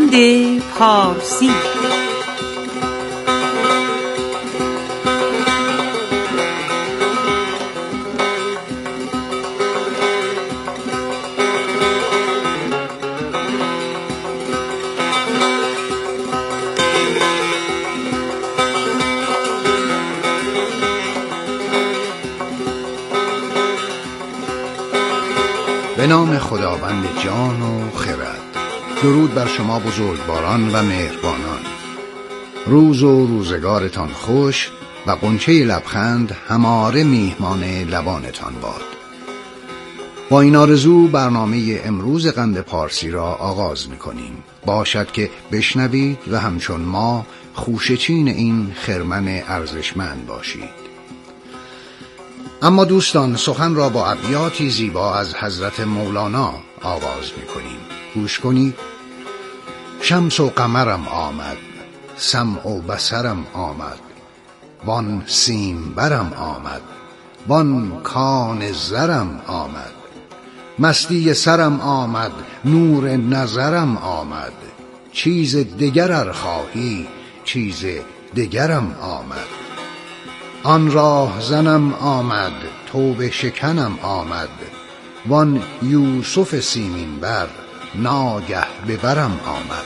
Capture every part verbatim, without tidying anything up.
خداوند پارسی. به نام خداوند جان و خرد. درود بر شما بزرگواران و مهربانان. روز و روزگارتان خوش و غنچه لبخند هماره میهمان لبانتان باد. با این آرزو برنامه امروز قند پارسی را آغاز می‌کنیم. باشد که بشنوید و همچون ما خوشه‌چین این خرمن ارزشمند باشید. اما دوستان، سخن را با ابیاتی زیبا از حضرت مولانا آغاز می‌کنیم. گوش کنید. شمس و قمرم آمد، سمع و بصرم آمد، وان سیم برم آمد، وان کان زرم آمد، مستی سرم آمد، نور نظرم آمد، چیز دگر ار خواهی چیز دگرم آمد. آن راه زنم آمد، توبه شکنم آمد، وان یوسف سیمین بر ناگه به برم آمد.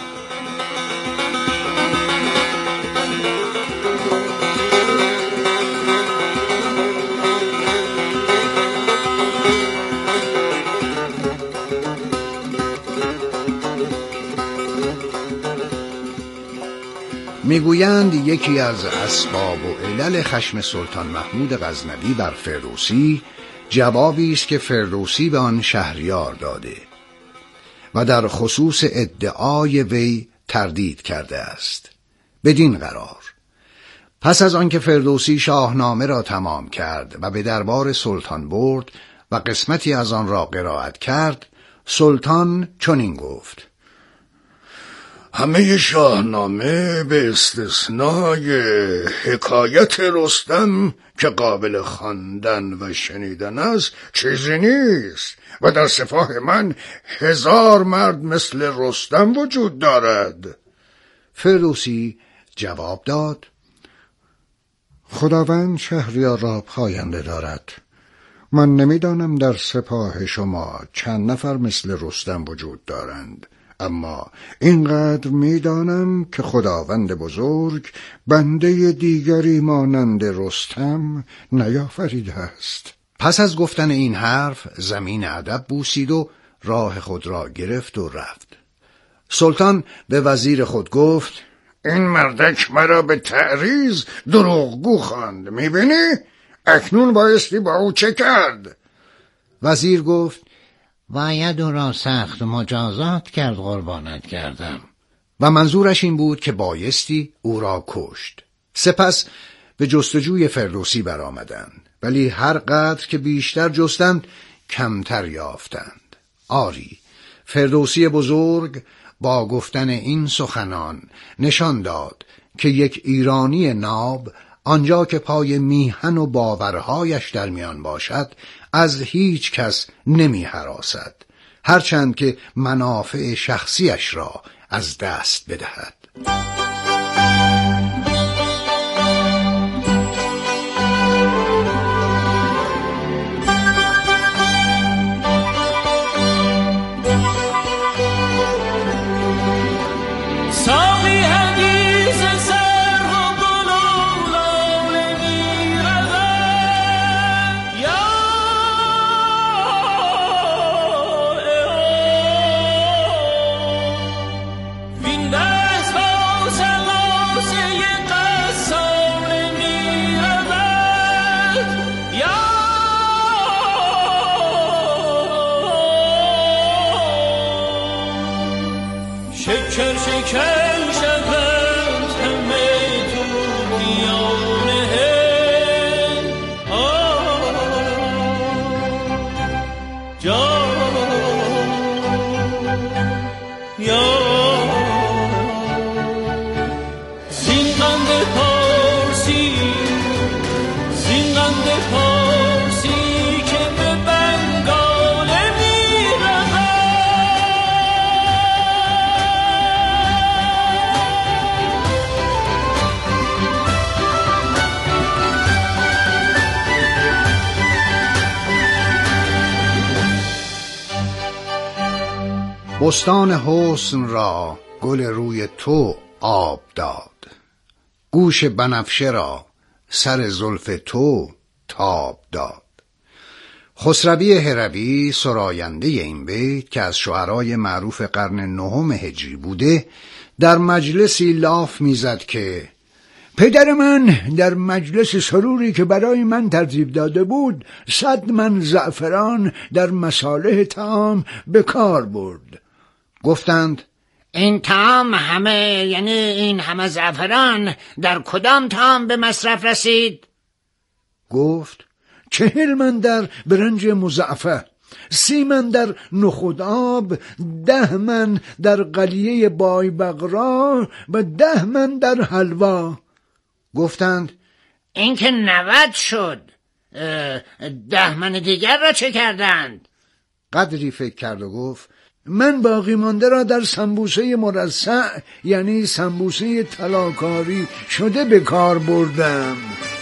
میگویند یکی از اسباب و علل خشم سلطان محمود غزنوی بر فردوسی جوابی است که فردوسی به آن شهریار داده و در خصوص ادعای وی تردید کرده است. بدین قرار پس از آنکه فردوسی شاهنامه را تمام کرد و به دربار سلطان برد و قسمتی از آن را قرائت کرد، سلطان چنین گفت: همه شاهنامه به استثنای حکایت رستم که قابل خواندن و شنیدن است چیزی نیست و در سپاه من هزار مرد مثل رستم وجود دارد. فردوسی جواب داد: خداوند شهریار را پاینده دارد. من نمیدانم در سپاه شما چند نفر مثل رستم وجود دارند، اما اینقدر میدانم که خداوند بزرگ بنده دیگری مانند رستم نیافریده است. پس از گفتن این حرف زمین ادب بوسید و راه خود را گرفت و رفت. سلطان به وزیر خود گفت: این مردک مرا به تعریض دروغگو خواند، میبینی؟ اکنون بایستی با او چه کرد؟ وزیر گفت: باید او را سخت مجازات کرد قربانت کردم. و منظورش این بود که بایستی او را کشت. سپس به جستجوی فردوسی برآمدند، ولی هر قدر که بیشتر جستند کمتر یافتند. آری، فردوسی بزرگ با گفتن این سخنان نشان داد که یک ایرانی ناب آنجا که پای میهن و باورهایش در میان باشد از هیچ کس نمی هراسد، هرچند که منافع شخصیش را از دست بدهد. That's بستان حسن را گل روی تو آب داد، گوش بنفشه را سر زلف تو تاب داد. خسروی هروی سراینده این بیت که از شعرای معروف قرن نهم هجری بوده در مجلسی لاف میزد که پدر من در مجلس سروری که برای من ترتیب داده بود صد من زعفران در مصالح طعام به کار برد. گفتند این طعام همه، یعنی این همه زعفران در کدام طعام به مصرف رسید؟ گفت چهل من در برنج مزعفر، سی من در نخودآب، ده من در قلیه بای بقرا و ده من در حلوا. گفتند این که نود شد، ده من دیگر را چه کردند؟ قدری فکر کرد و گفت من باقی مانده را در سنبوسه مرصع، یعنی سنبوسه طلاکاری شده به کار بردم.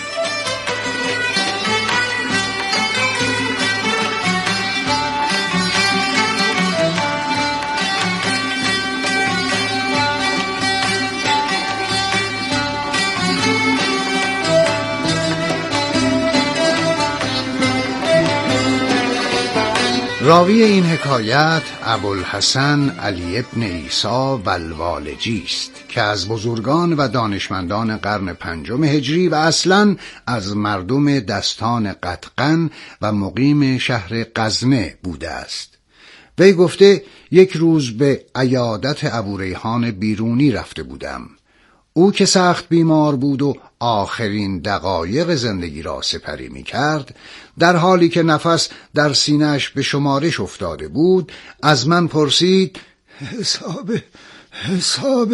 راوی این حکایت ابوالحسن علی ابن عیسی والوالجی است که از بزرگان و دانشمندان قرن پنجم هجری و اصلاً از مردم دستان قطقن و مقیم شهر غزنه بوده است. وی گفته یک روز به عیادت ابوریحان بیرونی رفته بودم. او که سخت بیمار بود و آخرین دقایق زندگی را سپری می کرد، در حالی که نفس در سینه‌اش به شمارش افتاده بود از من پرسید حساب حساب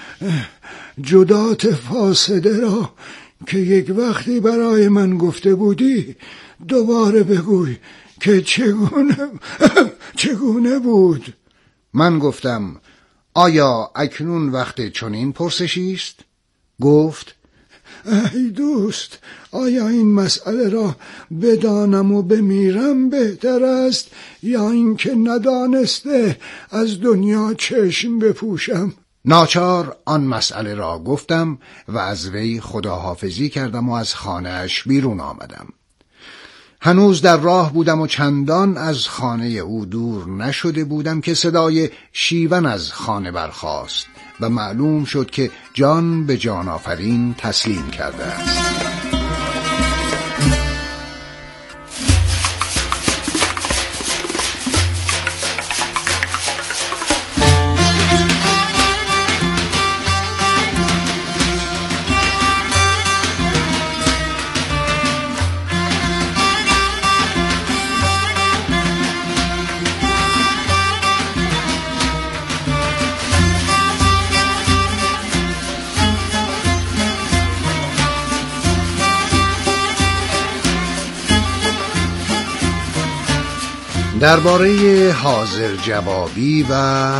جدات فاسده را که یک وقتی برای من گفته بودی دوباره بگوی که چگونه چگونه بود. من گفتم آیا اکنون وقت چنین پرسشی است؟ گفت ای دوست، آیا این مسئله را بدانم و بمیرم بهتر است یا اینکه ندانسته از دنیا چشم بپوشم؟ ناچار آن مسئله را گفتم و از وی خداحافظی کردم و از خانه‌اش بیرون آمدم. هنوز در راه بودم و چندان از خانه او دور نشده بودم که صدای شیون از خانه برخاست و معلوم شد که جان به جان آفرین تسلیم کرده است. درباره حاضر جوابی و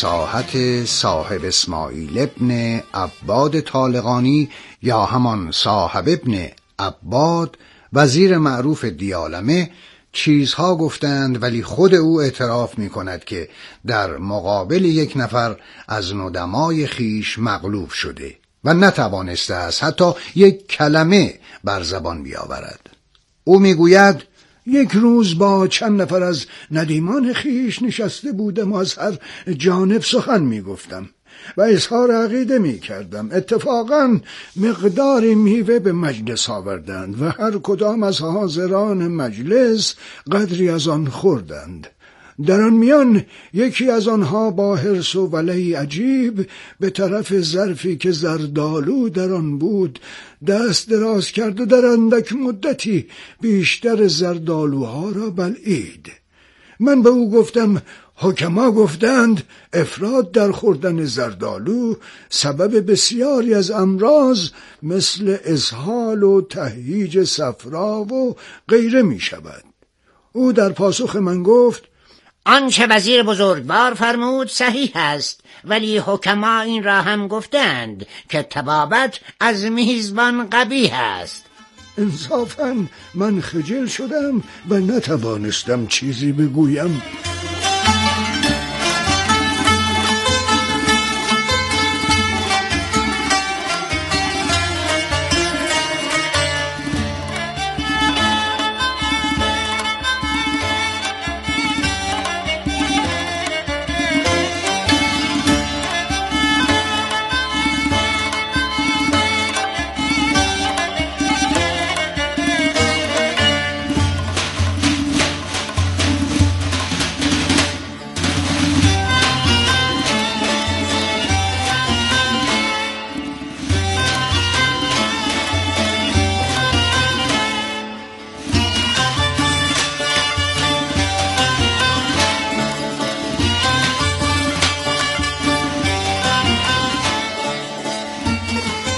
فصاحت صاحب اسماعیل ابن عباد طالقانی یا همان صاحب ابن عباد وزیر معروف دیالمه چیزها گفتند، ولی خود او اعتراف می کند که در مقابل یک نفر از ندمای خیش مغلوب شده و نتوانسته است حتی یک کلمه بر زبان بیاورد. او می گوید یک روز با چند نفر از ندیمان خیش نشسته بودم و از هر جانب سخن می گفتم و اظهار عقیده می کردم. اتفاقا مقداری میوه به مجلس آوردند و هر کدام از حاضران مجلس قدری از آن خوردند. در آن میان یکی از آنها با حرص و ولعی عجیب به طرف ظرفی که زردآلو در آن بود دست دراز کرد و در اندک مدتی بیشتر زردآلوها را بلعید. من به او گفتم حکما گفتند افراط در خوردن زردآلو سبب بسیاری از امراض مثل اسهال و تهییج صفرا و غیره می شود. او در پاسخ من گفت آنچه وزیر بزرگوار فرمود صحیح است، ولی حکما این را هم گفتند که طبابت از میزبان قبیح است. انصافاً من خجل شدم و نتوانستم چیزی بگویم.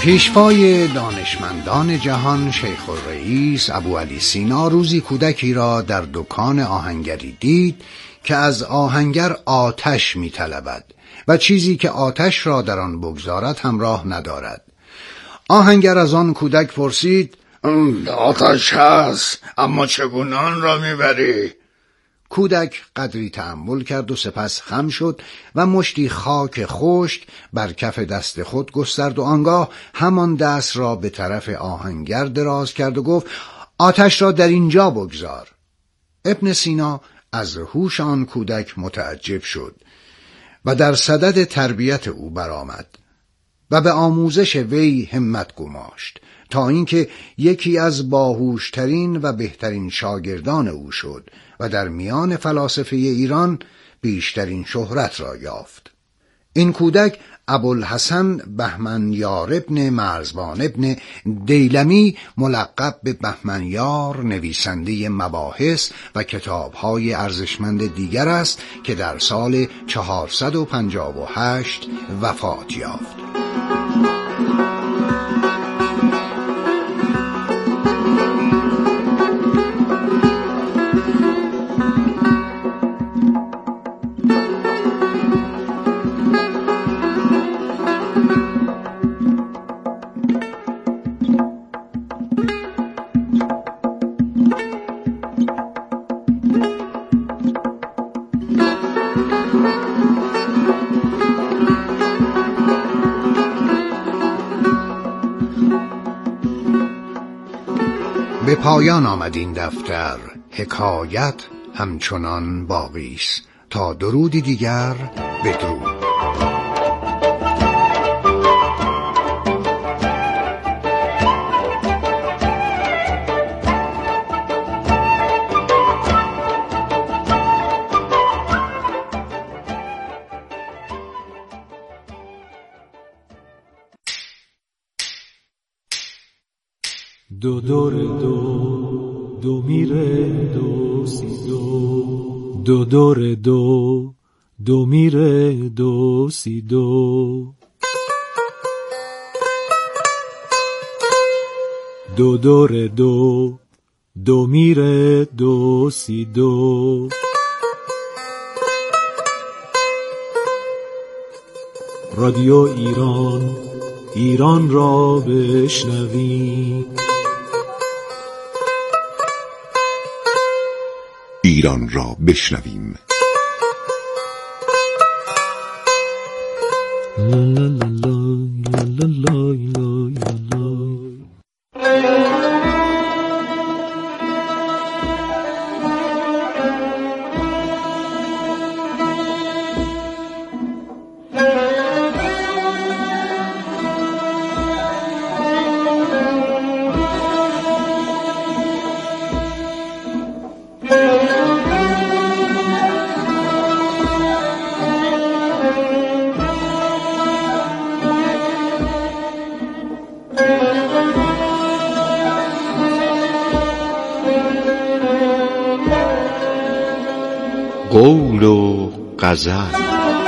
پیشوای دانشمندان جهان شیخ الرئیس ابوعلی سینا روزی کودکی را در دکان آهنگری دید که از آهنگر آتش می طلبد و چیزی که آتش را در آن بگذارد همراه ندارد. آهنگر از آن کودک پرسید: آتش هست، اما چگونه آن را میبری؟ کودک قدری تأمل کرد و سپس خم شد و مشتی خاک خشک بر کف دست خود گسترد و آنگاه همان دست را به طرف آهنگر دراز کرد و گفت: آتش را در اینجا بگذار. ابن سینا از هوش آن کودک متعجب شد و در صدد تربیت او برآمد و به آموزش وی همت گماشت تا اینکه یکی از باهوشترین و بهترین شاگردان او شد و در میان فلاسفه ایران بیشترین شهرت را یافت. این کودک ابوالحسن بهمنیار ابن مرزبان ابن دیلمی ملقب به بهمنیار نویسنده مباحث و کتاب‌های ارزشمند دیگر است که در سال چهارصد و پنجاه و هشت وفات یافت. به پایان آمد این دفتر، حکایت همچنان باقی است. تا درودی دیگر، بدرود. دو دور دو دو میره دو سی دو دو دور دو دو میره دو سی دو دو دور دو دو میره دو سی دو رادیو ایران، ایران را بشنوی، ایران را بشنویم. لا لا لا لا لا لا لا لا. قول و غزل.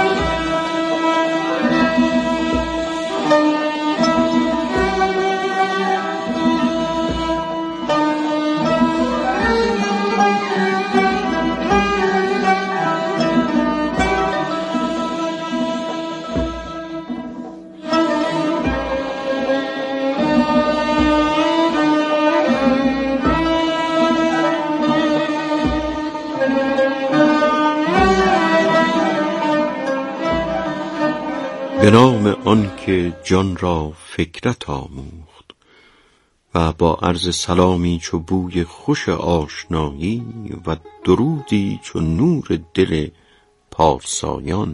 به نام آن که جان را فکرت آموخت و با عرض سلامی چو بوی خوش آشنایی و درودی چو نور دل پارسایان.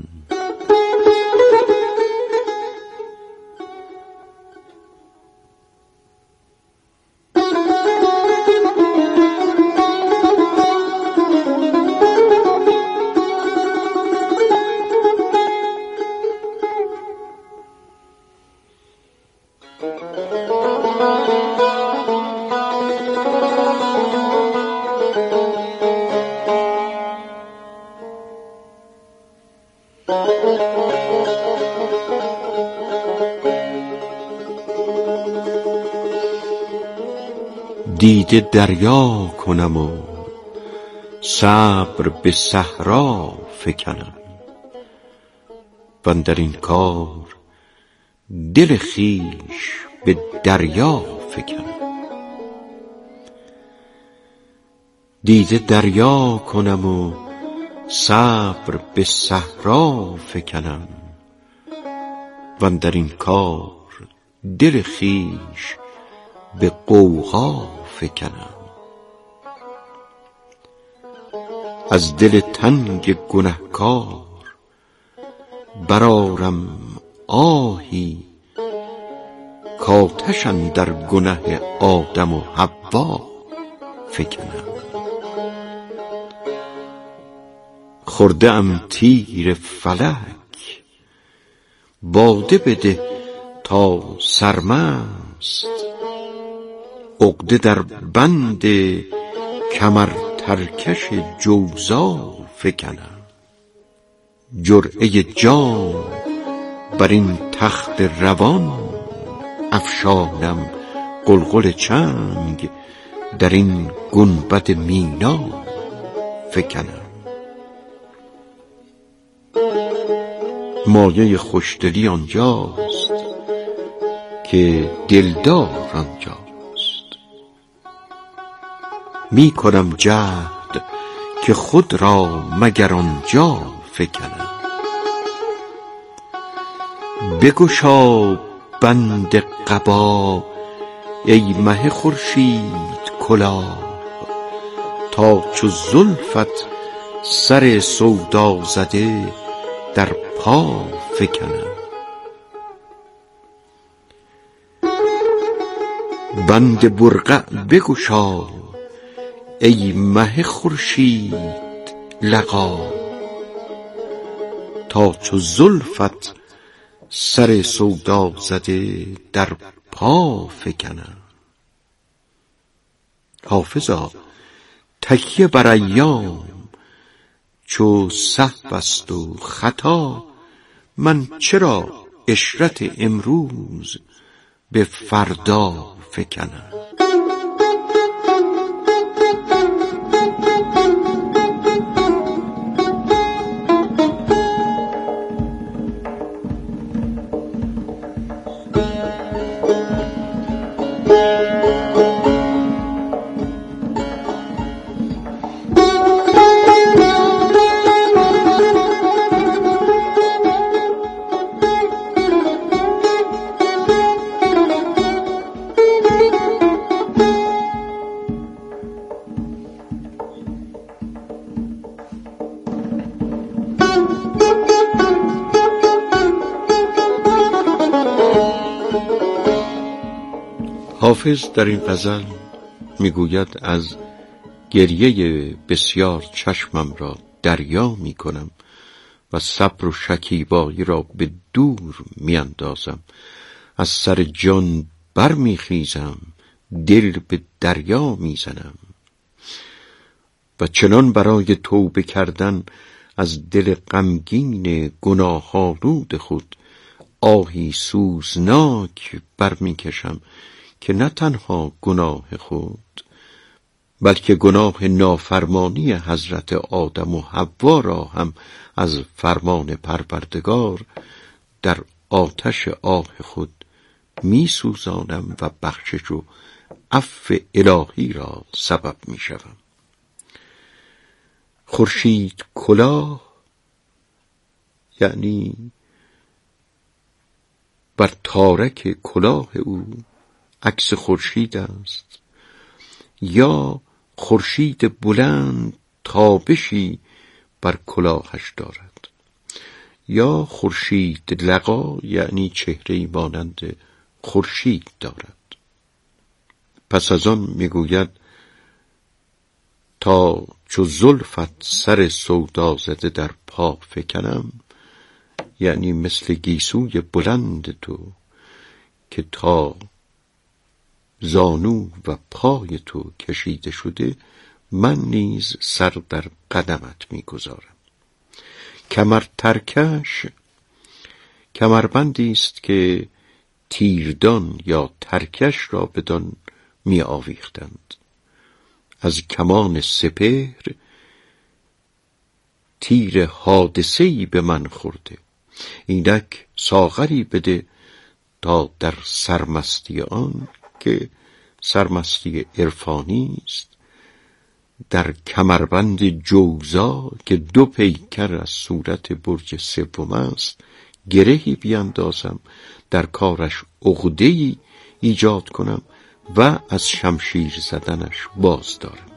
Thank you. دیده دریا کنم و صبر به صحرا فکنم، واندر این کار دل خویش به دریا فکنم. دیده دریا کنم و صبر به صحرا فکنم، واندر این کار دل خویش به غوغا فکنم. از دل تنگ گنهکار برآرم آهی، کآتش اندر گنه آدم و حوا فکنم. خورده ام تیر فلک، باده بده تا سرمست، عقده در بند کمر ترکش جوزا فکنم. جرعه جام بر این تخت روان افشانم، قلقل چنگ در این گنبد مینا فکنم. مایه خوشدلی آنجاست که دلدار آنجاست، می کنم جهد که خود را مگر آنجا فکنم. بگشا بند قبا ای مه خورشید کلاه، تا چو زلفت سر سودا زده در پا فکنم. بند برقع بگشا ای مه خورشید لقا، تا چو زلفت سر سودا زده در پا فکنم. حافظا تکیه بر ایام چو سهو است و خطا، من چرا عشرت امروز به فردا فکنم. حافظ در این غزل میگوید از گریه بسیار چشمم را دریا میکنم و صبر و شکیبایی را به دور میاندازم. از سر جان بر میخیزم، دل به دریا میزنم و چنان برای توبه کردن از دل غمگین گناه‌آلود خود آهی سوزناک برمیکشم که نه تنها گناه خود بلکه گناه نافرمانی حضرت آدم و حوا را هم از فرمان پروردگار در آتش آه خود می سوزانم و بخشش و عفو الهی را سبب می شوم. خورشید کلاه یعنی بر تارک کلاه او عکس خورشید است، یا خورشید بلند تابشی بر کلاهش دارد، یا خورشید لقا یعنی چهره‌ای مانند خورشید دارد. پس از آن میگوید تا چو زلفت سر سودا زده در پا فکنم، یعنی مثل گیسوی بلند تو که تا زانو و پای تو کشیده شده، من نیز سر در قدمت میگذارم. کمر ترکش کمربندی است که تیردان یا ترکش را بدان می آویختند. از کمان سپهر تیر حادثه‌ای به من خورده. اینک ساغری بده تا در سرمستی آن که سرمستی عرفانی است، در کمربند جوزا که دو پیکر از صورت برج سوم است گرهی بیندازم، در کارش عقده‌ای ایجاد کنم و از شمشیر زدنش باز دارم.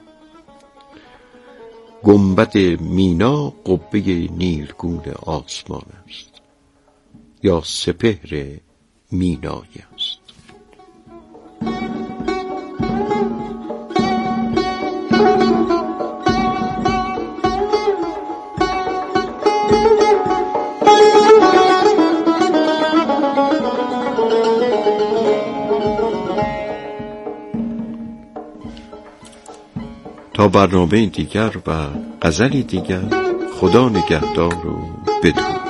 گنبد مینا قبه نیلگون آسمان است یا سپهر مینایی است. تا برنامه دیگر و غزلی دیگر، خدا نگهدار و بدرود.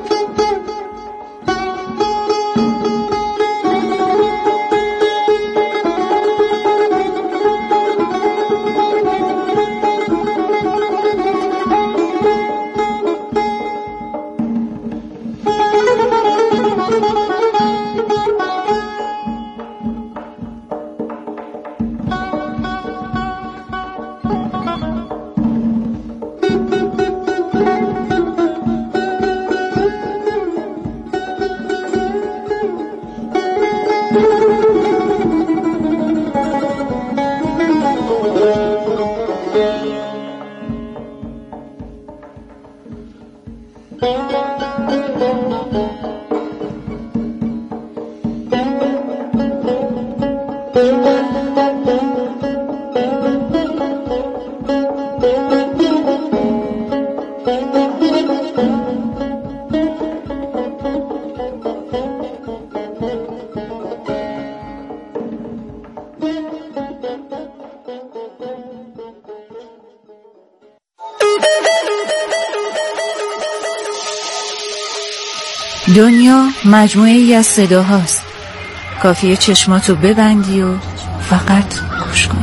دنیا مجموعه ای از صداهاست. کافیه چشماتو ببندی و فقط گوش کن.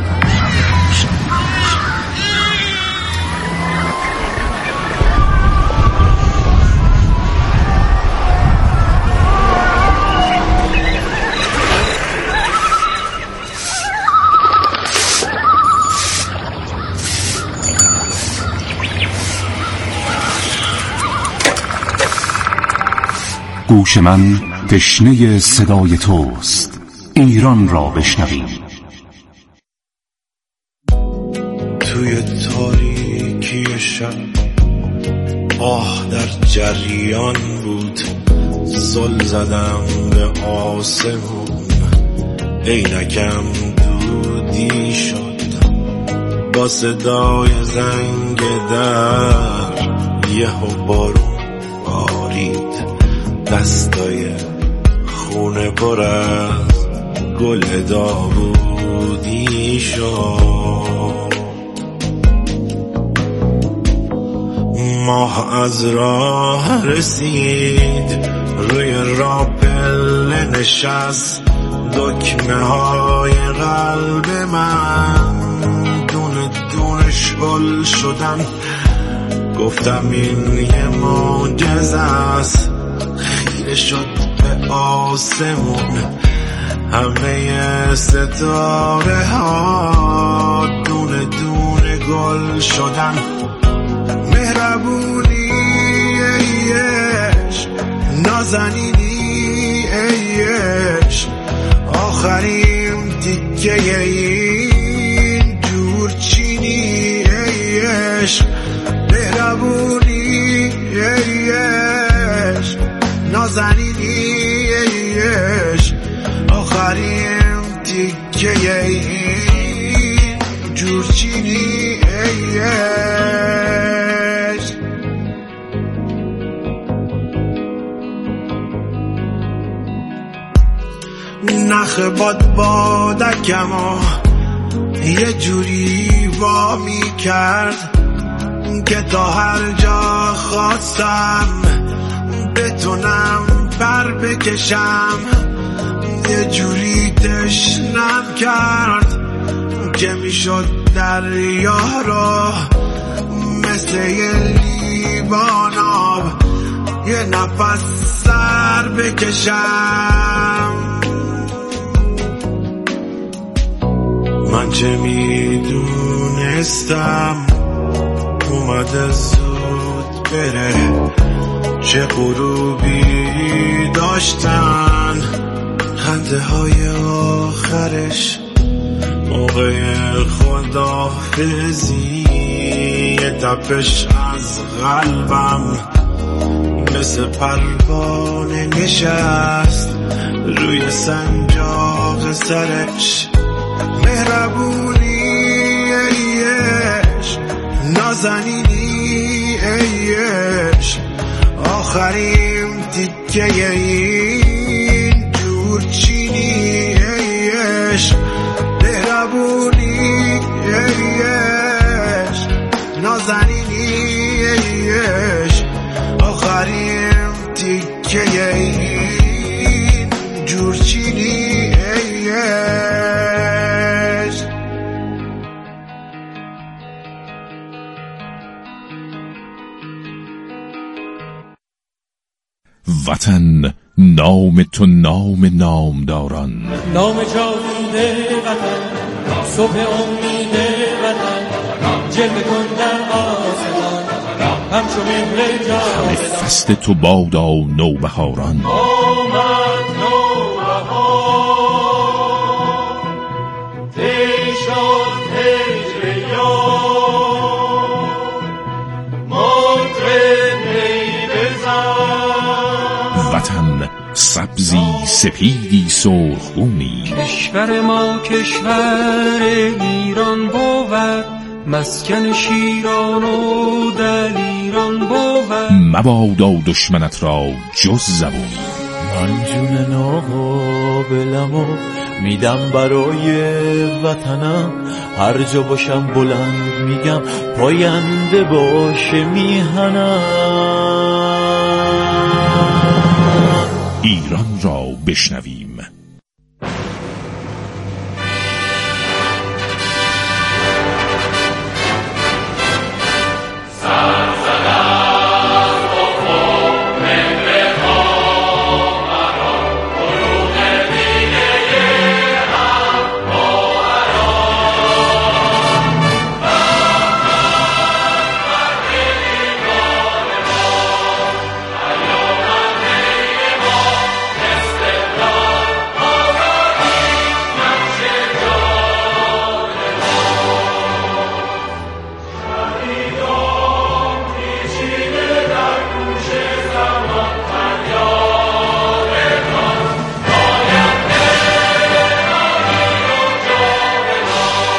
گوش من تشنه صدای توست. ایران را بشنویم. توی تاریکی شب آه در جریان بود، زل زدم به آسمون، عینکم دودی شد با صدای زنگ در، یهو بارون بارید، دستای خونه پر از گل داوودی شد. ماه از راه رسید، روی راپل نشست، دکمه های قلب من دونه دونش گل شدن. گفتم این یه معجزه است، خیره شد به آسمون، همه ستاره ها دونه دونه گل شدن. مهربونی ای عشق، نازنینی ای عشق، آخرین تیکه این جورچینی ای عشق. مهربونی ای عشق، نازنینی ای عشق، آخرین تیکه این جورچینی ای عشق. نخ باد بادکمو یه جوری وا می کرد که تا هر جا خواستم بتونم پر بکشم. یه جوری تشنم کرد که میشد دریا رو مثل یه لیوان آب یه نفس سر بکشم. من چه میدونستم اومده زود بره، چه غروبی داشتن خنده های آخرش موقع خداحافظی. یه تپش از قلبم مثل پروانه نشست روی سنجاق سرش. مهربونی ایش، نازنینی ایش، آخرین تیکه این جورچینی ایش. مهربونی ایش، نازنینی ایش، آخرین تیکه این جورچینی ایش. وطن نام تو نام نامداران، نام جاوید وطن، صبح امید وطن، جلوه کن در آسمان همچو مهر جان. همه فصل تو بادا نوبهاران، آمد نوبهار طی شد هجر یار، مطرب نی بزن. وطن سبزی سپیدی سرخگونی، کشور ما کشور ایران بود، مسکن شیران و دلیران بود. مبادا دشمنت را جز زبون. من جون ناقابلمو میدم برای وطنم، هر جا باشم بلند میگم پاینده باشه میهنم. ایران را بشنویم.